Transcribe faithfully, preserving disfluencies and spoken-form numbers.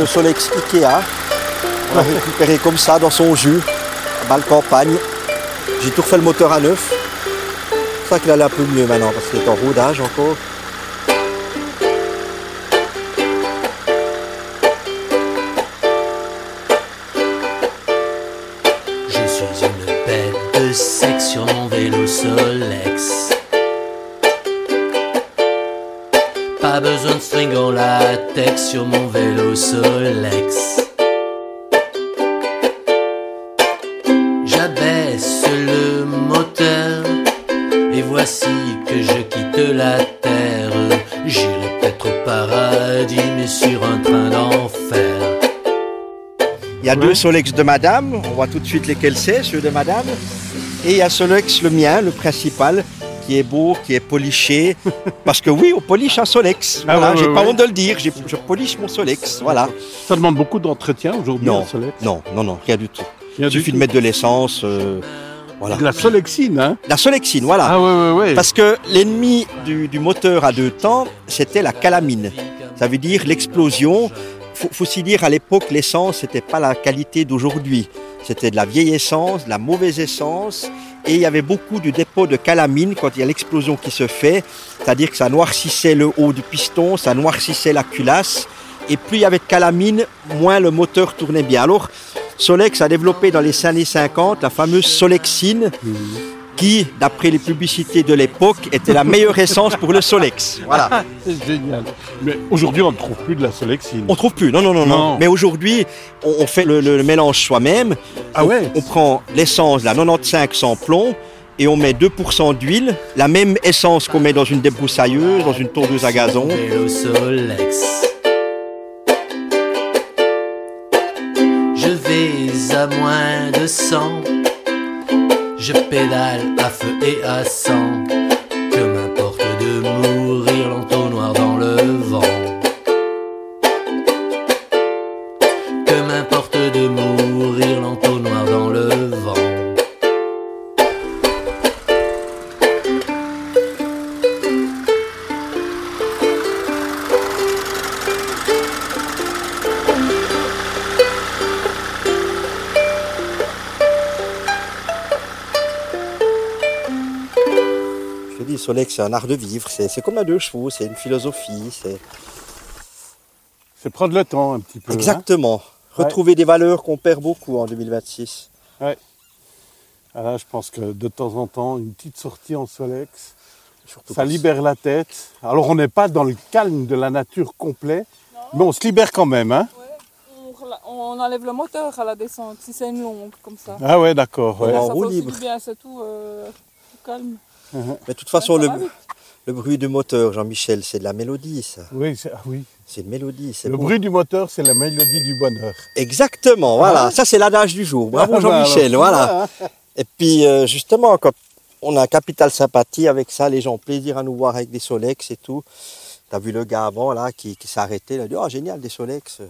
le Solex Ikea. On l'a récupéré comme ça dans son jus, à balle campagne. J'ai tout refait le moteur à neuf. C'est pour ça qu'il allait un peu mieux maintenant, parce qu'il est en rodage encore. Je suis une bête de sexe sur mon vélo Solex. Pas besoin de string en latex sur mon vélo Solex. J'abaisse le moteur et voici que je quitte la terre. J'irai peut-être au paradis mais sur un train d'enfer. Il y a deux Solex de madame, on voit tout de suite lesquels c'est, ceux de madame. Et il y a Solex le mien, le principal, qui est beau, qui est poliché. Parce que oui, on polish un Solex. Ah Voilà, ouais, j'ai ouais, pas ouais. honte de le dire, j'ai- je polish mon Solex. Voilà. Ça demande beaucoup d'entretien aujourd'hui, Non, un Solex. non, non, non, rien du tout. Rien Il du suffit tout. de mettre de l'essence. euh, voilà. De la Solexine, hein. La Solexine, voilà. Ah ouais, ouais, ouais. Parce que l'ennemi du, du moteur à deux temps, c'était la calamine. Ça veut dire l'explosion. Faut, faut aussi dire, à l'époque, l'essence, c'était pas la qualité d'aujourd'hui. C'était de la vieille essence, de la mauvaise essence. Et il y avait beaucoup de dépôts de calamine quand il y a l'explosion qui se fait. C'est-à-dire que ça noircissait le haut du piston, ça noircissait la culasse. Et plus il y avait de calamine, moins le moteur tournait bien. Alors, Solex a développé dans les années cinquante la fameuse Solexine, qui, d'après les publicités de l'époque, était la meilleure essence pour le Solex. Voilà. C'est génial. Mais aujourd'hui, on ne trouve plus de la Solexine. On trouve plus, non, non, non, non. Non. Mais aujourd'hui, on, on fait le, le- le mélange soi-même. Ah on, ouais. on prend l'essence, la quatre-vingt-quinze sans plomb, et on met deux pour cent d'huile, la même essence qu'on met dans une débroussailleuse, dans une tondeuse à gazon. Vélo Solex. Je vais à moins de cent. Je pédale à feu et à sang. Que m'importe de mourir l'entonnoir dans le vent. Que m'importe de mourir l'entonnoir dans le vent. Je te dis, Solex, c'est un art de vivre, c'est c'est comme un deux chevaux, c'est une philosophie. C'est C'est prendre le temps un petit peu. hein. exactement. Retrouver des valeurs qu'on perd beaucoup en deux mille vingt-six. Ah là, je pense que de temps en temps, une petite sortie en Solex, Surtout ça pour- libère la tête. Alors, on n'est pas dans le calme de la nature complet, mais on se libère quand même, hein. On, rela- on enlève le moteur à la descente, si c'est une longue comme ça. Ah ouais, d'accord. ouais. va en ça roue fait aussi libre. du bien, c'est tout, euh, tout calme. Mais de toute façon, Ouais, ça le, va vite. le bruit du moteur, Jean-Michel, c'est de la mélodie, ça. Oui, c'est- ah oui. C'est une mélodie. c'est Le beau. bruit du moteur, c'est la mélodie du bonheur. Exactement, voilà. Ça, c'est l'adage du jour. Bravo, Ah, bah, Jean-Michel, alors, voilà. Et puis, euh, justement, quand on a un capital sympathie avec ça, les gens ont plaisir à nous voir avec des Solex et tout. Tu as vu le gars avant, là, qui, qui s'est arrêté, il a dit « Oh, génial, des Solex !»